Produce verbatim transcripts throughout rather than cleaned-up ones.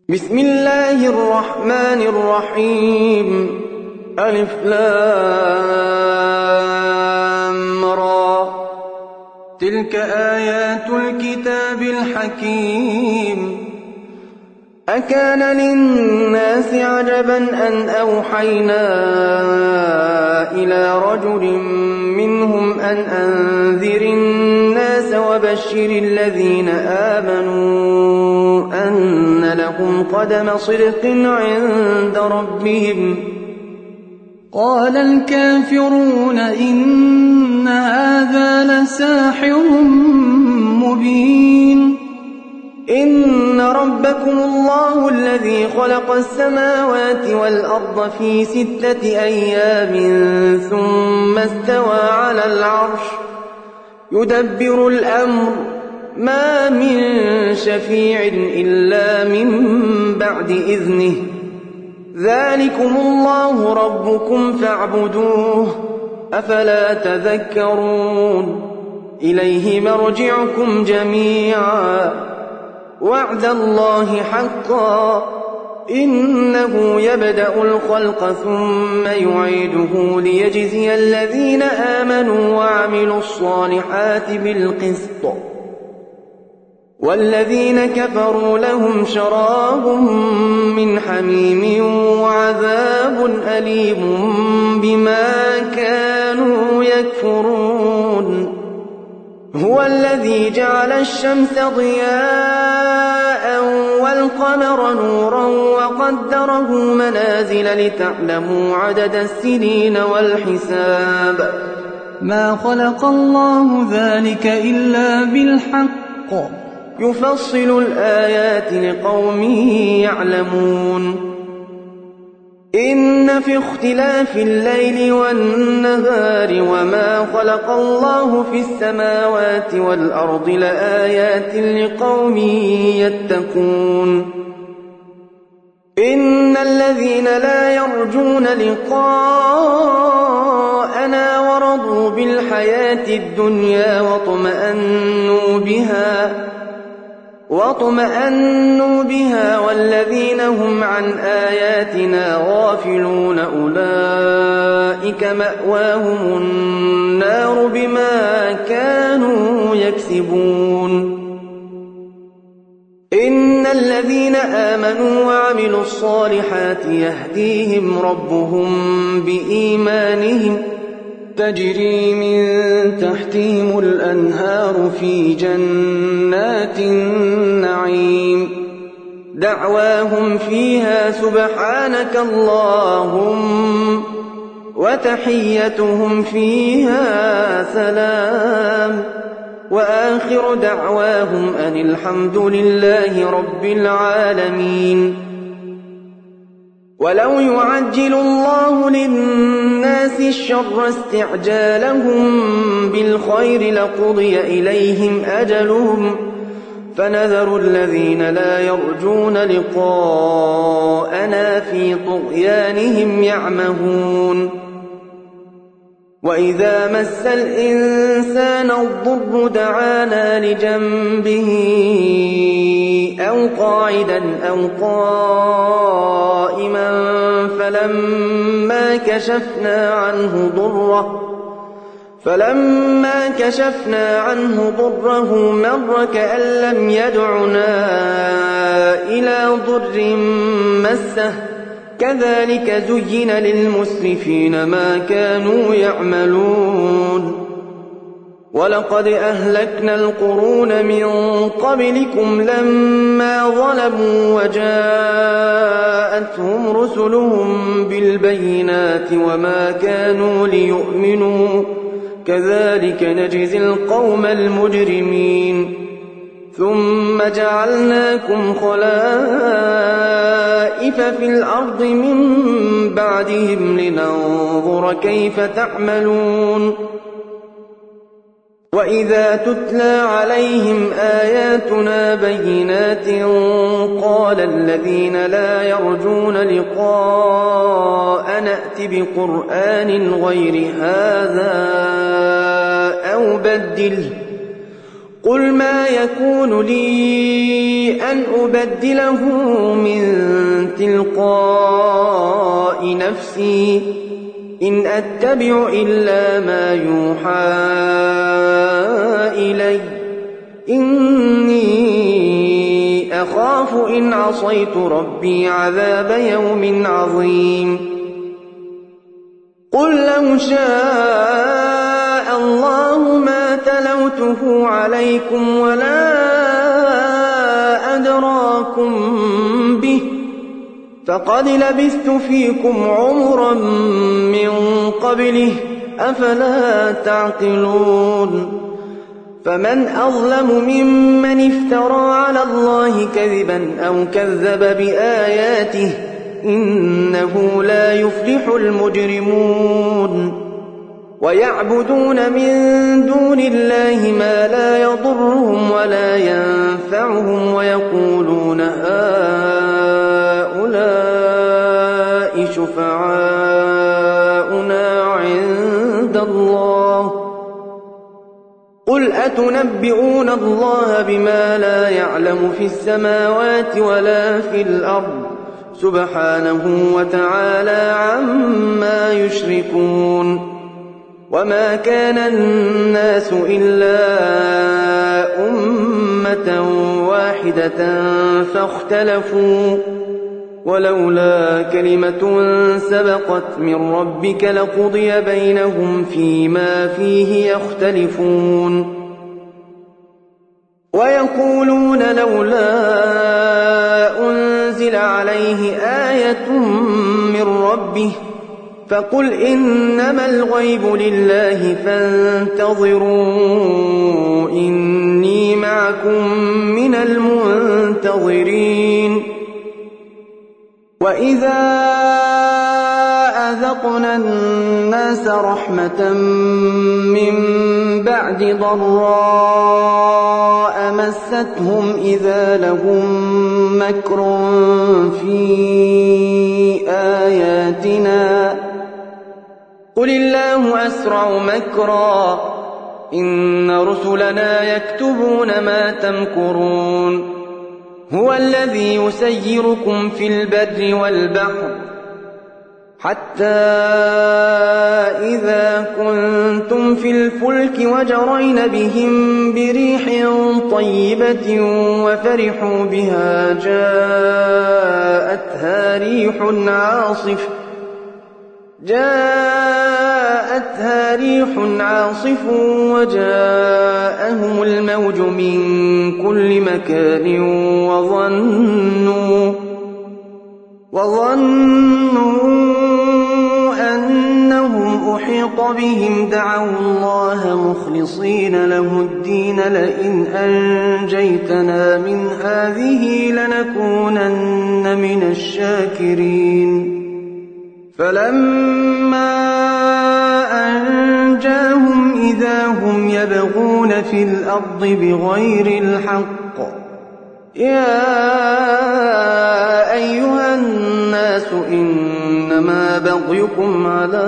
بسم الله الرحمن الرحيم. ألف لام را. تلك آيات الكتاب الحكيم. أكان للناس عجبا أن أوحينا إلى رجل منهم أن أنذر الناس وبشر الذين آمنوا أن لهم قدم صدق عند ربهم. قال الكافرون إن هذا لساحر مبين. إن ربكم الله الذي خلق السماوات والأرض في ستة أيام ثم استوى على العرش يدبر الأمر ما من شفيع إلا من بعد إذنه. ذلكم الله ربكم فاعبدوه أفلا تذكرون. إليه مرجعكم جميعا وعد الله حقا إنه يبدأ الخلق ثم يعيده ليجزي الذين آمنوا وعملوا الصالحات بالقسط والذين كفروا لهم شراب من حميم وعذاب أليم بما كانوا يكفرون. هو الذي جعل الشمس ضياء والقمر نورا وقدره منازل لتعلموا عدد السنين والحساب. ما خلق الله ذلك إلا بالحق يفصل الآيات لقوم يعلمون. إن في اختلاف الليل والنهار وما خلق الله في السماوات والأرض لآيات لقوم يتقون. إن الذين لا يرجون لقاءنا ورضوا بالحياة الدنيا واطمأنوا بها واطمأنوا بها والذين هم عن آياتنا غافلون أولئك مأواهم النار بما كانوا يكسبون. إن الذين آمنوا وعملوا الصالحات يهديهم ربهم بإيمانهم تجري من تحتهم الأنهار في جنات النعيم. دعواهم فيها سبحانك اللهم وتحيتهم فيها سلام وآخر دعواهم أن الحمد لله رب العالمين. ولو يعجل الله للناس الشر استعجالهم بالخير لقضي إليهم أجلهم فنذر الذين لا يرجون لقاءنا في طغيانهم يعمهون. وإذا مس الإنسان الضر دعانا لجنبه أو قاعدا أو قائما فلما كشفنا عنه ضره فلما كشفنا عنه ضره مر كأن لم يدعنا إلى ضر مسه كذلك زين للمسرفين ما كانوا يعملون. ولقد أهلكنا القرون من قبلكم لما ظلموا وجاءتهم رسلهم بالبينات وما كانوا ليؤمنوا كذلك نجزي القوم المجرمين. ثم جعلناكم خلائف في الأرض من بعدهم لننظر كيف تعملون. وإذا تتلى عليهم آياتنا بينات قال الذين لا يرجون لقاء نأت بقرآن غير هذا أو بدله قل ما يكون لي أن أبدله من تلقاء نفسي إن أتبع إلا ما يوحى إلي إني أخاف إن عصيت ربي عذاب يوم عظيم قل لو شاء الله ما تلوته عليكم ولا أدراكم به فقد لبثت فيكم عمرا من قبله أفلا تعقلون فمن أظلم ممن افترى على الله كذبا أو كذب بآياته إنه لا يفلح المجرمون ويعبدون من دون الله ما لا يضرهم ولا ينفعهم ويقولون هؤلاء شفعاؤنا عند الله قل أتنبئون الله بما لا يعلم في السماوات ولا في الأرض سبحانه وتعالى عما يشركون وما كان الناس إلا أمة واحدة فاختلفوا ولولا كلمة سبقت من ربك لقضي بينهم فيما فيه يختلفون ويقولون لولا أنزل عليه آية من ربه فقل إنما الغيب لله فانتظروا إني معكم من المنتظرين وإذا أذقنا الناس رحمة من بعد ضراء مستهم إذا لهم مكر في آياتنا قل الله أسرع مكرا إن رسلنا يكتبون ما تمكرون هو الذي يسيركم في البر والبحر حتى إذا كنتم في الفلك وجرين بهم بريح طيبة وفرحوا بها جاءتها ريح عاصف جاءتها ريح عاصف وجاءهم الموج من كل مكان وظنوا وظنوا أنهم أحيط بهم دعوا الله مخلصين له الدين لئن أنجيتنا من هذه لنكونن من الشاكرين فلما أنجاهم إذا هم يبغون في الأرض بغير الحق يا أيها الناس إنما بغيكم على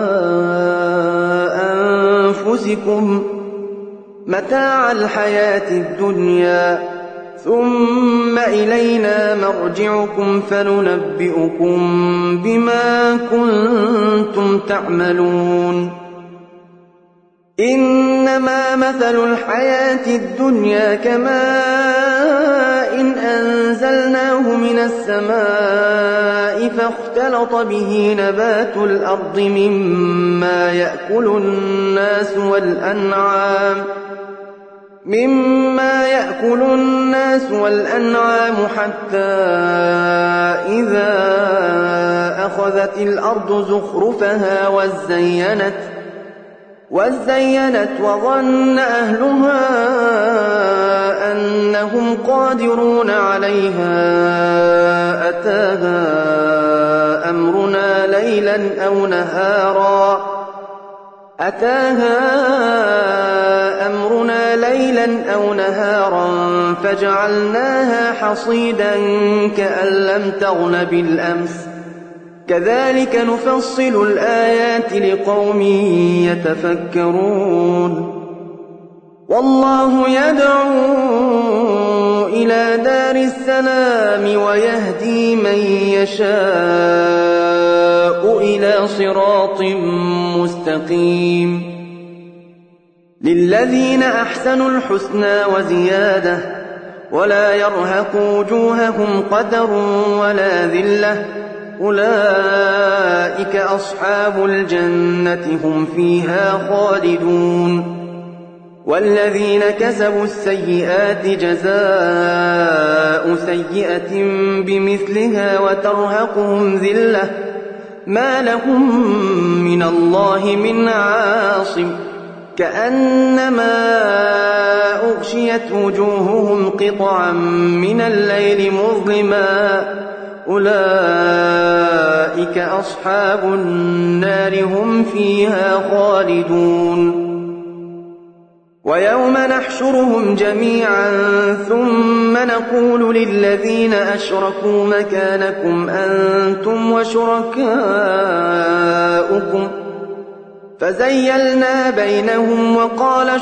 أنفسكم متاع الحياة الدنيا ثم إلينا مرجعكم فننبئكم بما كنتم تعملون إنما مثل الحياة الدنيا كماء إن أنزلناه من السماء فاختلط به نبات الأرض مما يأكل الناس والأنعام مما يأكل الناس والأنعام حتى إذا أخذت الأرض زخرفها وزينت وزينت وظن أهلها أنهم قادرون عليها أتاها أمرنا ليلا أو نهارا أتاها أمرنا ليلا أو نهارا فجعلناها حصيدا كأن لم تغن بالأمس كذلك نفصل الآيات لقوم يتفكرون والله يدعو إلى دار السلام ويهدي من يشاء إلى صراط مستقيم للذين أحسنوا الحسنى وزيادة ولا يرهق وجوههم قدر ولا ذلة أولئك أصحاب الجنة هم فيها خالدون والذين كسبوا السيئات جزاء سيئة بمثلها وترهقهم ذلة ما لهم من الله من عاصم كأنما أغشيت وجوههم قطعا من الليل مظلما أولئك أصحاب النار هم فيها خالدون ويوم نحشرهم جميعا ثم نقول للذين أشركوا مكانكم أنتم وشركاؤكم فزيلنا بينهم وقال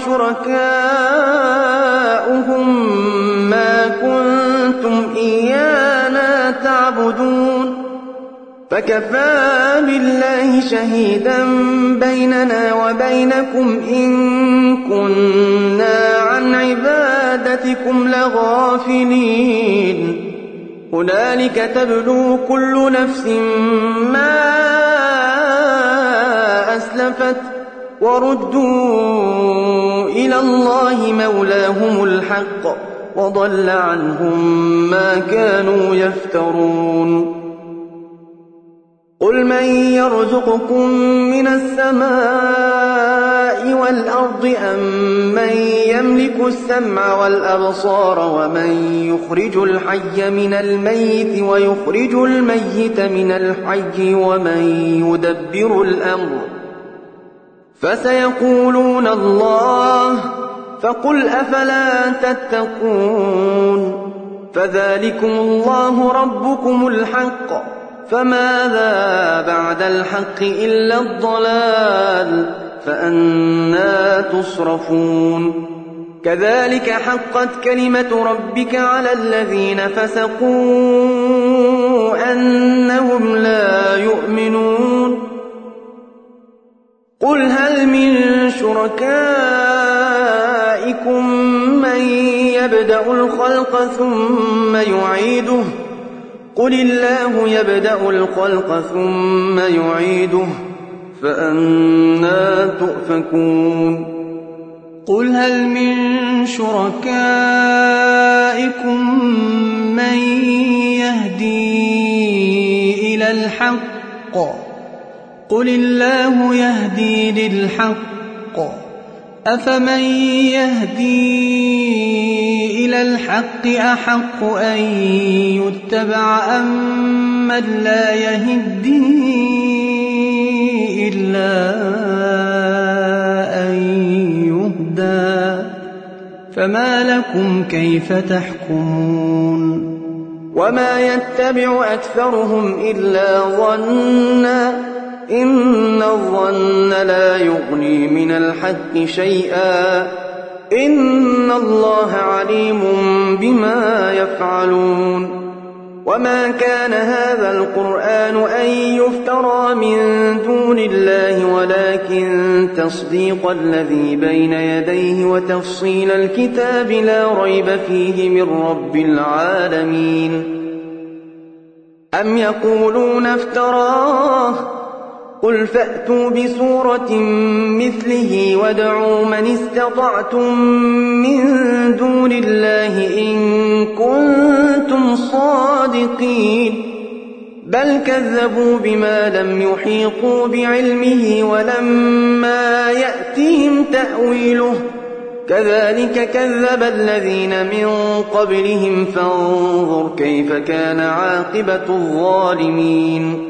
شركاؤهم ما كنتم إيانا تعبدون فكفى بالله شهيدا بيننا وبينكم إن كنا عن عبادتكم لغافلين هنالك تبلو كل نفس ما أسلفت وردوا إلى الله مولاهم الحق وضل عنهم ما كانوا يفترون قل من يرزقكم من السماء والأرض أم من يملك السمع والأبصار ومن يخرج الحي من الميت ويخرج الميت من الحي ومن يدبر الأمر فسيقولون الله فقل أفلا تتقون فذلكم الله ربكم الحق فماذا بعد الحق إلا الضلال فأنى تصرفون كذلك حقت كلمة ربك على الذين فسقوا أنهم لا يؤمنون قل هل من شركائكم من يبدأ الخلق ثم يعيده قل الله يبدأ الخلق ثم يعيده فأنى تؤفكون قل هل من شركائكم من يهدي إلى الحق قل الله يهدي للحق أفمن يهدي إلى الحق أحق أن يتبع أم من لا يهدي إلا أن يهدى فما لكم كيف تحكمون وما يتبع أكثرهم إلا ظنا إن الظن لا يغني من الحق شيئا إن الله عليم بما يفعلون وما كان هذا القرآن أن يفترى من دون الله ولكن تصديق الذي بين يديه وتفصيل الكتاب لا ريب فيه من رب العالمين أم يقولون افتراه قل فأتوا بسورة مثله وادعوا من استطعتم من دون الله إن كنتم صادقين بل كذبوا بما لم يحيطوا بعلمه ولما يأتهم تأويله كذلك كذب الذين من قبلهم فانظر كيف كان عاقبة الظالمين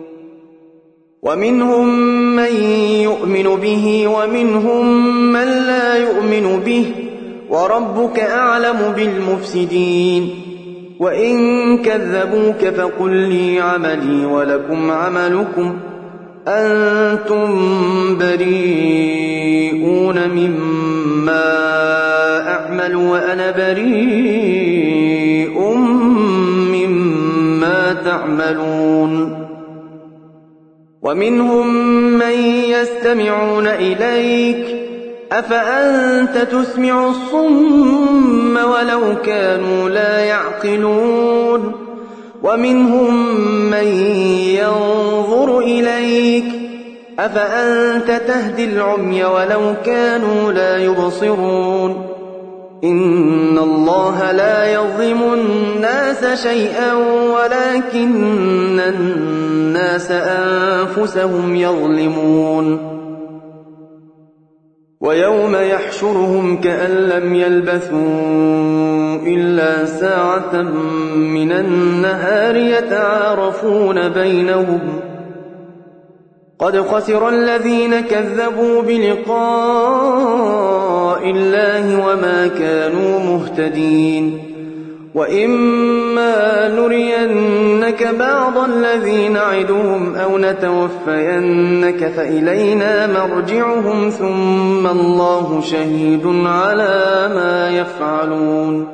ومنهم من يؤمن به ومنهم من لا يؤمن به وربك أعلم بالمفسدين وإن كذبوك فقل لي عملي ولكم عملكم أنتم بريئون مما أعمل وأنا بريء مما تعملون ومنهم من يستمعون إليك أفأنت تسمع الصم ولو كانوا لا يعقلون ومنهم من ينظر إليك أفأنت تهدي العمي ولو كانوا لا يبصرون إن الله لا يظلم الناس شيئا ولكن الناس أنفسهم يظلمون ويوم يحشرهم كأن لم يلبثوا إلا ساعة من النهار يتعارفون بينهم قد خسر الذين كذبوا بلقاء الله وما كانوا مهتدين وإما نرينك بعض الذي نعدهم أو نتوفينك فإلينا مرجعهم ثم الله شهيد على ما يفعلون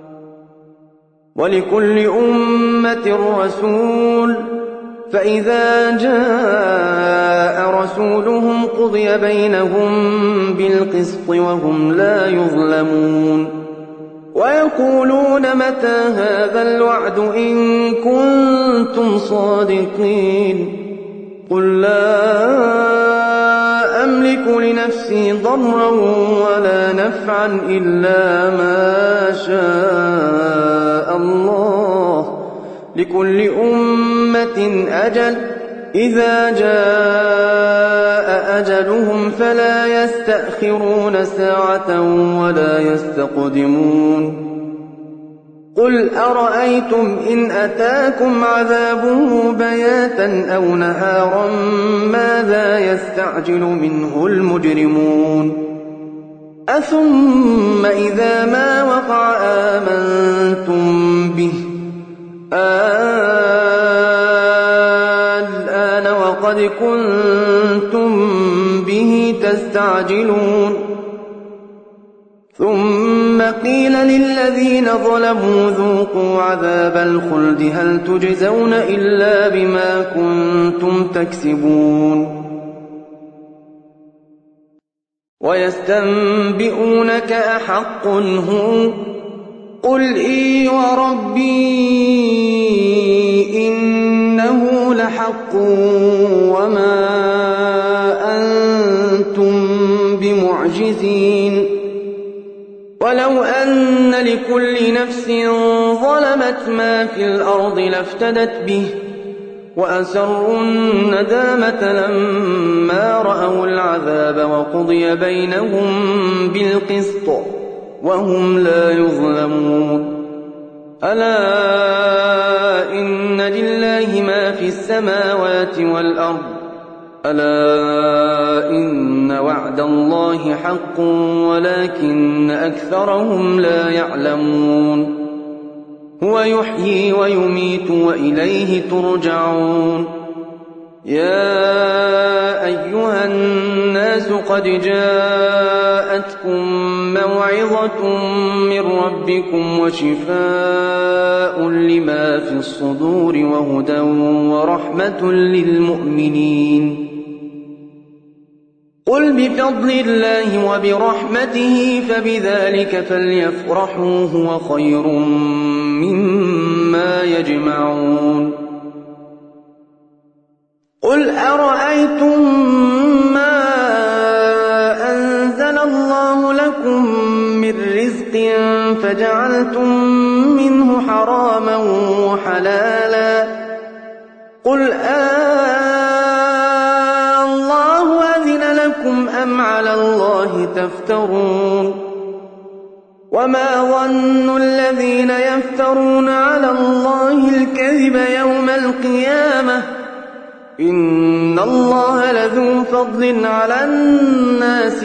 ولكل أمة رسول فإذا جاء رسولهم قضي بينهم بالقسط وهم لا يظلمون ويقولون متى هذا الوعد إن كنتم صادقين قل لا أملك لنفسي ضرا ولا نفعا إلا ما شاء الله لكل أمة أجل إذا جاء أجلهم فلا يستأخرون ساعة ولا يستقدمون قل أرأيتم إن أتاكم عذابه بياتا أو نهارا ماذا يستعجل منه المجرمون أثم إذا ما وقع آمنتم به الآن وقد كنتم به تستعجلون ثم قيل للذين ظلموا ذوقوا عذاب الخلد هل تجزون إلا بما كنتم تكسبون ويستنبئونك أحق هو قل إي وربي إنه لحق وما أنتم بمعجزين ولو أن لكل نفس ظلمت ما في الأرض لافتدت به وأسروا الندامة لما رأوا العذاب وقضي بينهم بالقسط وهم لا يظلمون ألا إن لله ما في السماوات والأرض ألا إن وعد الله حق ولكن أكثرهم لا يعلمون هو يحيي ويميت وإليه ترجعون يا أيها الناس قد جاءتكم موعظة من ربكم وشفاء لما في الصدور وهدى ورحمة للمؤمنين قل بفضل الله وبرحمته فبذلك فليفرحوا هو خير مما يجمعون قل أرأيتم ما أنزل الله لكم من رزق فجعلتم منه حراما وحلالا قل الله أذن لكم أم على الله تفترون وما ظن الذين يفترون على الله الكذب يوم القيامة إن الله لذو فضل على الناس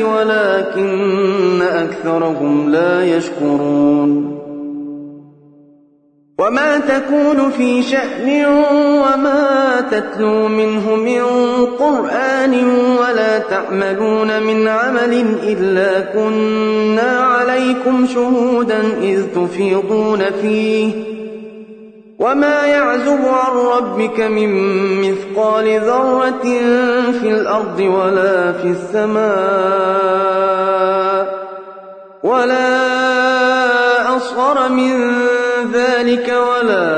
ولكن أكثرهم لا يشكرون وما تكون في شأن وما تتلو منه من قرآن ولا تعملون من عمل إلا كنا عليكم شهودا إذ تفيضون فيه وما يعزب عن ربك من مثقال ذرة في الأرض ولا في السماء ولا أصغر من ذلك ولا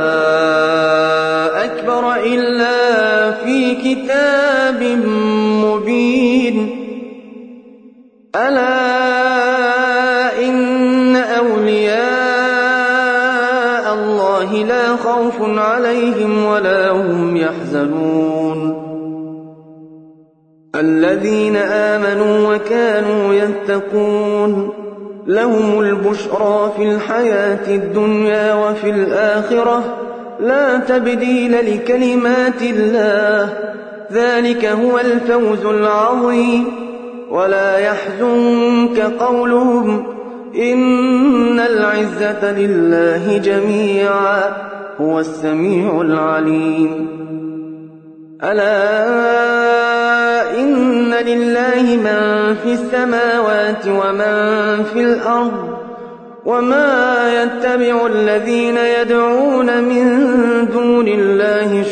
أكبر إلا في كتاب مبين ألا إن أولياء الله لا خوف عليهم ولا هم يحزنون الذين آمنوا وكانوا يتقون لهم البشرى في الحياة الدنيا وفي الآخرة لا تبديل لكلمات الله ذلك هو الفوز العظيم ولا يحزنك قولهم إن العزة لله جميعا هو السميع العليم ألا إن لله من في السماوات ومن في الأرض وما يتبع الذين يدعون من دون الله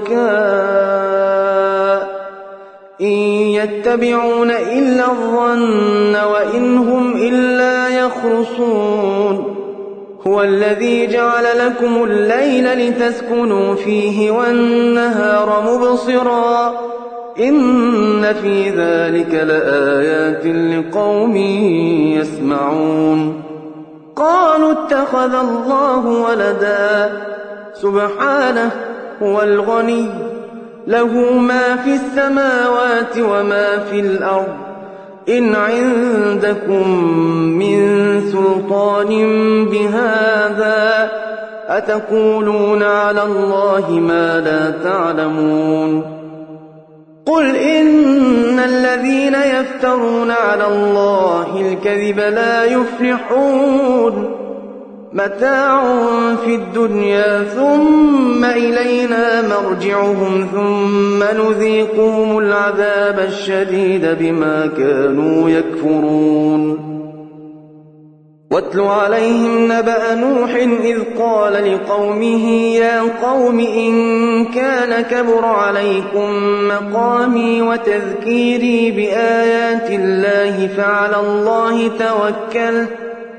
شركاء إن يتبعون إلا الظن وإن هم إلا يخرصون هو الذي جعل لكم الليل لتسكنوا فيه والنهار مبصرا إن في ذلك لآيات لقوم يسمعون قالوا اتخذ الله ولدا سبحانه هو الغني له ما في السماوات وما في الأرض إن عندكم من سلطان بهذا أتقولون على الله ما لا تعلمون قل إن الذين يفترون على الله الكذب لا يفلحون متاع في الدنيا ثم إلينا مرجعهم ثم نذيقهم العذاب الشديد بما كانوا يكفرون واتل عليهم نبأ نوح إذ قال لقومه يا قوم إن كان كبر عليكم مقامي وتذكيري بآيات الله فعلى الله توكلت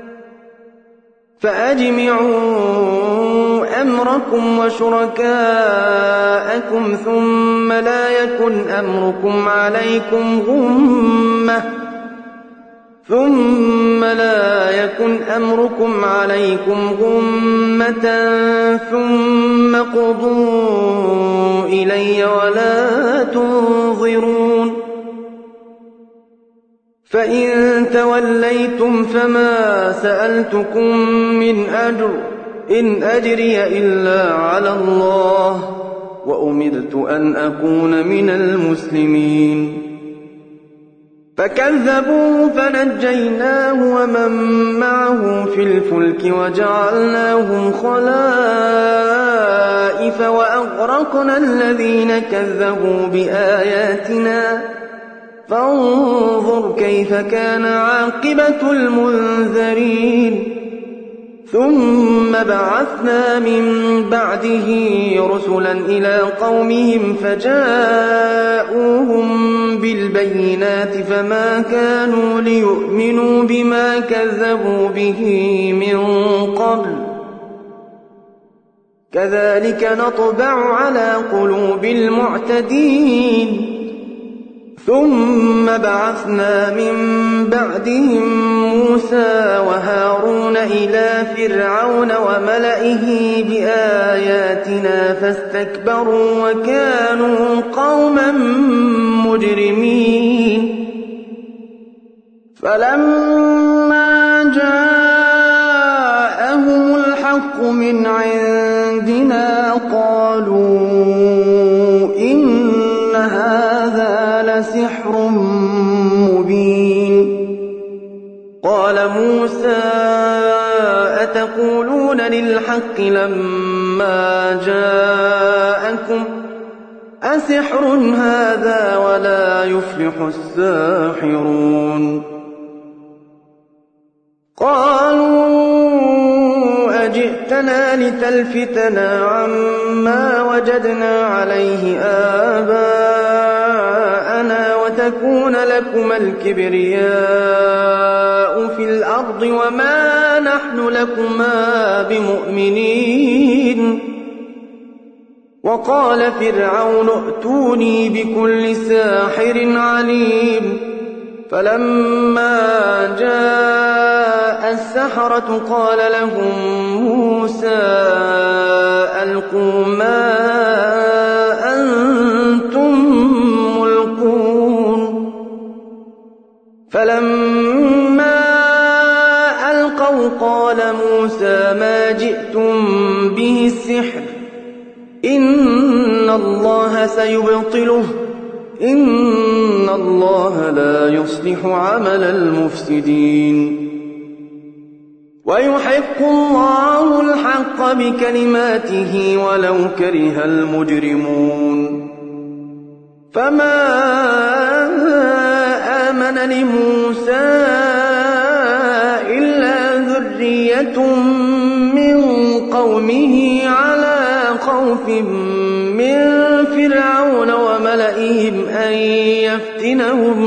فأجمعوا أمركم وشركاءكم ثم لا يكن أمركم عليكم غمة ثم لا يكن أمركم عليكم غمة ثم قضوا إلي ولا تنظرون فإن توليتم فما سألتكم من أجر إن أجري إلا على الله وأمرت أن أكون من المسلمين فكذبوا فنجيناه ومن معه في الفلك وجعلناهم خلائف وأغرقنا الذين كذبوا بآياتنا فانظر كيف كان عاقبة المنذرين ثم بعثنا من بعده رسلا إلى قومهم فجاءوهم بالبينات فما كانوا ليؤمنوا بما كذبوا به من قبل كذلك نطبع على قلوب المعتدين ثم بعثنا من بعدهم موسى وهارون إلى فرعون وملئه بآياتنا فاستكبروا وكانوا قوما مجرمين فلما جاءهم الحق من عندنا قالوا إن هذا لسحر مبين قال موسى أتقولون للحق لما جاءكم أسحر هذا ولا يفلح الساحرون قالوا أجئتنا لتلفتنا عما وجدنا عليه آباءنا وتكون لكما الكبرياء في الأرض وما نحن لكما بمؤمنين وقال فرعون ائتوني بكل ساحر عليم فلما جاء السحرة قال لهم موسى ألقوا ما أنتم ملقون فلما ألقوا قال موسى ما جئتم به السحر إن الله سيبطله إن الله لا يصلح عمل المفسدين ويحق الله الحق بكلماته ولو كره المجرمون فما آمن لموسى إلا ذرية من قومه على خوف من فرعون وملئهم أن يفتنهم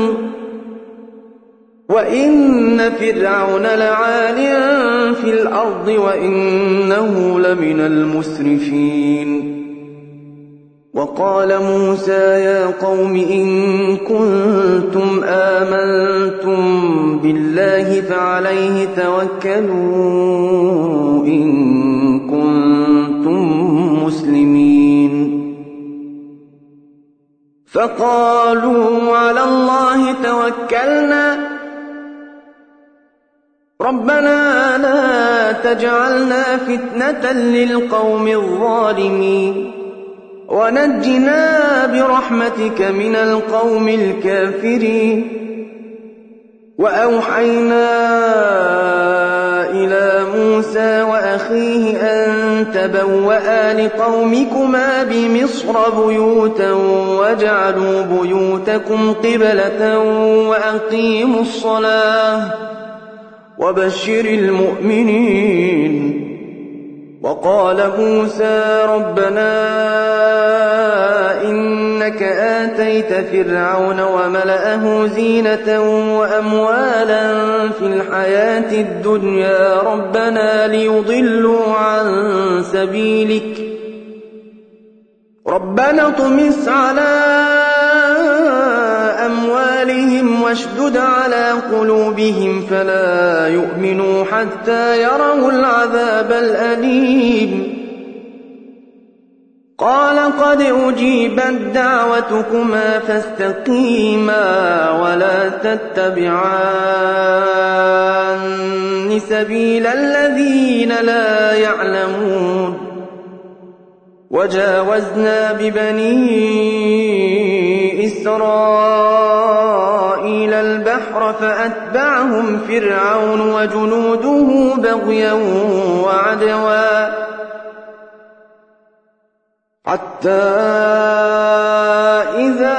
وإن فرعون لعال في الأرض وإنه لمن المسرفين وقال موسى يا قوم إن كنتم آمنتم بالله فعليه توكلوا إن كنتم مسلمين فقالوا على الله توكلنا ربنا لا تجعلنا فتنة للقوم الظالمين ونجنا برحمتك من القوم الكافرين وأوحينا إلى موسى وأخيه أن تبوأ لقومكما بمصر بيوتا واجعلوا بيوتكم قبلة وأقيموا الصلاة وبشر المؤمنين وقال موسى ربنا إنك آتيت فرعون وملأه زينة وأموالا في الحياة الدنيا ربنا ليضلوا عن سبيلك ربنا اطمس على أموالهم واشدد على قلوبهم فلا يؤمنوا حتى يروا العذاب الأليم قال قد أجيبت دعوتكما فاستقيما ولا تتبعان سبيل الذين لا يعلمون وجاوزنا ببني إسرائيل البحر فأتبعهم فرعون وجنوده بغيا وعدوا حتى إذا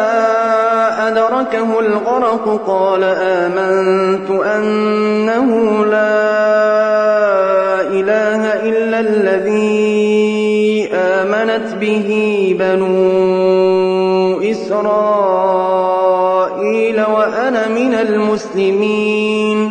أدركه الغرق قال آمنت أنه لا إله إلا الذي آمنت به بنو إسرائيل وأنا من المسلمين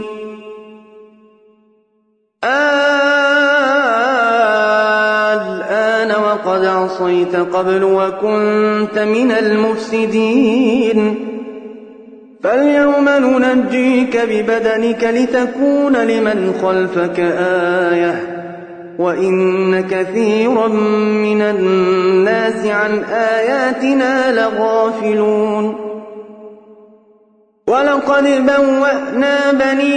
الآن وقد عصيت قبل وكنت من المفسدين فاليوم ننجيك ببدنك لتكون لمن خلفك آية وإن كثيرا من الناس عن آياتنا لغافلون ولقد بوأنا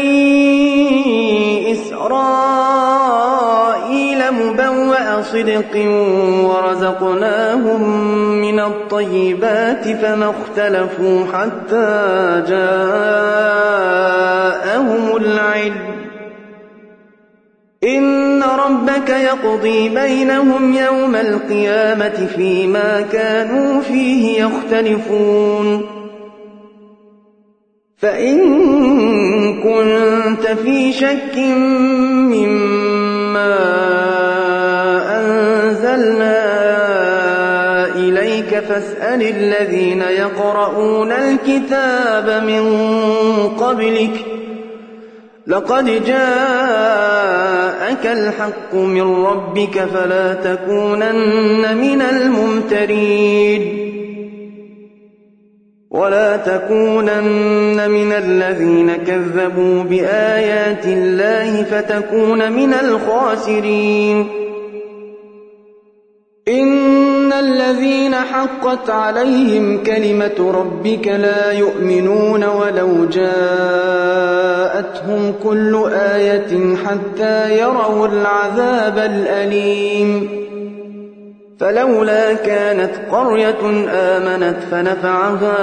بني إسرائيل مبوأ صدق ورزقناهم من الطيبات فما اختلفوا حتى جاءهم العلم إن ربك يقضي بينهم يوم القيامة فيما كانوا فيه يختلفون فإن كنت في شك مما أنزلنا إليك فاسأل الذين يقرؤون الكتاب من قبلك لقد جاءك الحق من ربك فلا تكونن من الممترين ولا تكونن من الذين كذبوا بآيات الله فتكون من الخاسرين إن الذين حقت عليهم كلمة ربك لا يؤمنون ولو جاءتهم كل آية حتى يروا العذاب الأليم فلولا كانت قرية آمنت فنفعها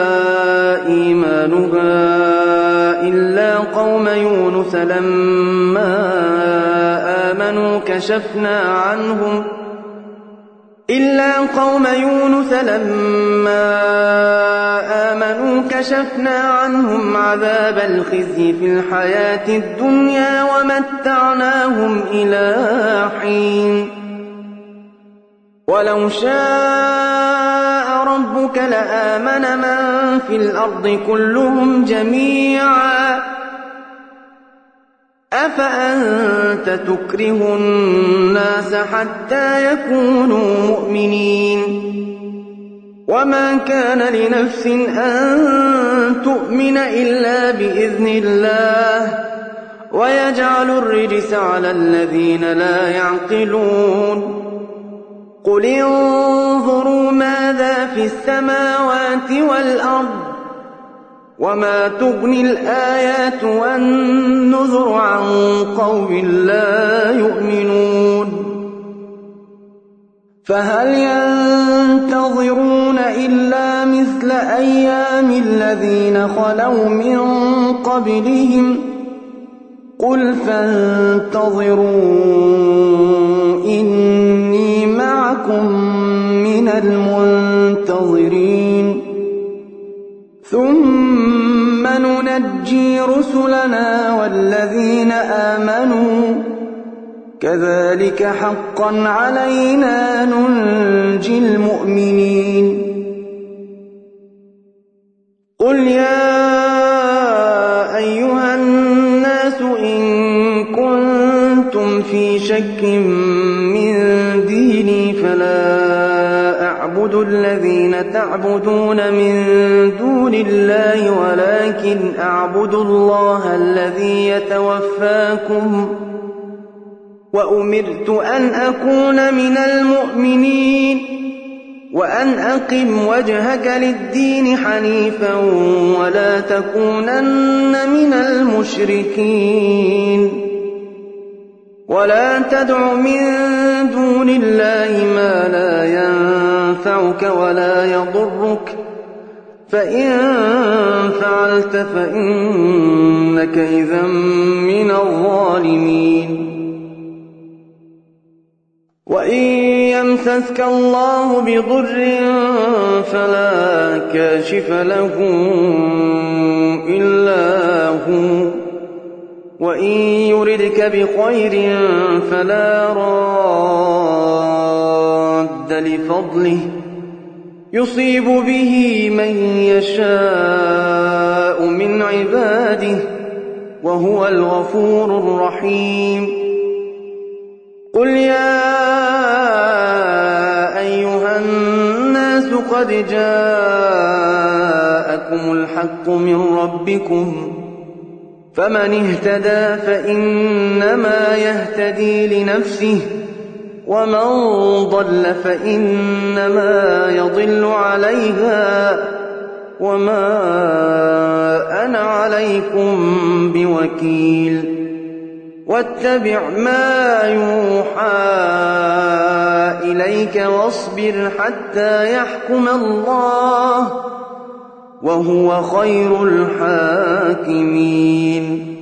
إيمانها إلا قوم يونس لما آمنوا كشفنا عنهم إلا قوم يونس لما آمنوا كشفنا عنهم عذاب الخزي في الحياة الدنيا ومتعناهم إلى حين ولو شاء ربك لآمن من في الأرض كلهم جميعا أفأنت تكره الناس حتى يكونوا مؤمنين وما كان لنفس أن تؤمن إلا بإذن الله ويجعل الرجس على الذين لا يعقلون قل انظروا ماذا في السماوات والأرض وما تغني الآيات والنذر عن قوم لا يؤمنون فهل ينتظرون إلا مثل أيام الذين خلوا من قبلهم قل فانتظروا إني معكم من المنتظرين ثم ننجي رسلنا والذين آمنوا كذلك حقا علينا ننجي المؤمنين قل يا أيها الناس إن كنتم في شك من ديني فلا أعبد الذين تعبدون من دون الله ولكن أعبد الله الذي يتوفاكم وأمرت أن أكون من المؤمنين وأن أقم وجهك للدين حنيفا ولا تكونن من المشركين ولا تدع من دون الله ما لا ينفعك ولا يضرك فإن فعلت فإنك إذا من الظالمين وإن يمسسك الله بضر فلا كاشف له إلا هو وإن يردك بخير فلا راد لفضله يصيب به من يشاء من عباده وهو الغفور الرحيم قل يا أيها الناس قد جاءكم الحق من ربكم فمن اهتدى فإنما يهتدي لنفسه ومن ضل فإنما يضل عليها وما أنا عليكم بوكيل واتبع ما يوحى إليك واصبر حتى يحكم الله وهو خير الحاكمين